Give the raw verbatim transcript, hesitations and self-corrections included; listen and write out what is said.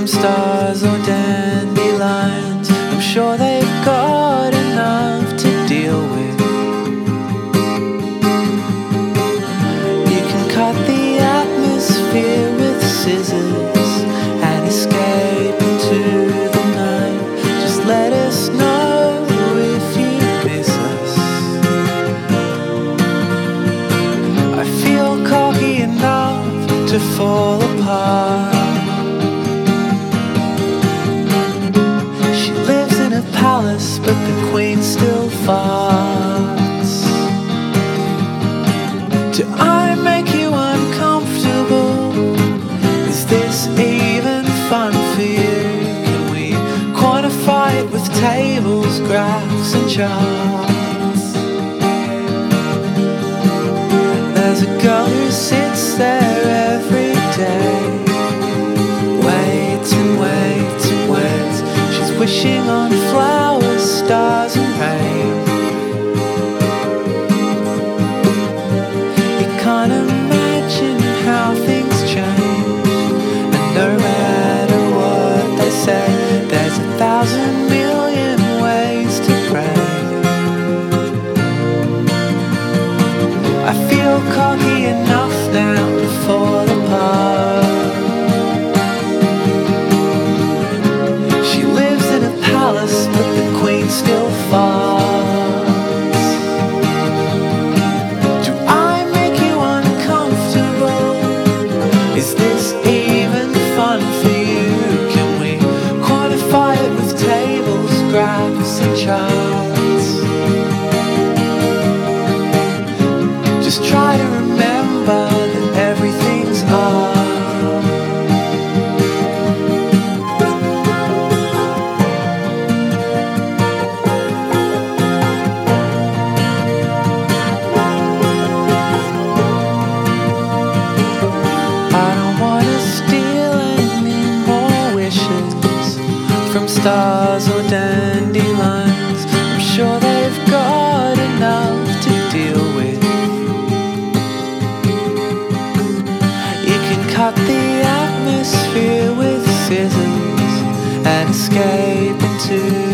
from stars or dandelions. I'm sure they've got enough to deal with. You can cut the atmosphere with scissors and escape into the night. Just let us know if you miss us. I feel cocky enough to fall apart. She lives in a palace, but the queen still farts. Do I make you uncomfortable? Is this even fun for you? Can we quantify it with tables, graphs and charts? There's a girl who sits there every day, waits and waits and waits. She's wishing on flowers, stars and rain. You can't imagine how things change, and no matter what they say, there's a thousand million ways to pray. I feel cocky enough now to fall apart. She lives in a palace, but the queen still farts. Do I make you uncomfortable? Is this even fun for you? Can we quantify it with tables, graphs and charts? Just try to remember that everything's art. I don't wanna steal any more wishes from stars or dandelions. I'm sure they've got enough to deal with. You can cut the atmosphere with scissors and escape into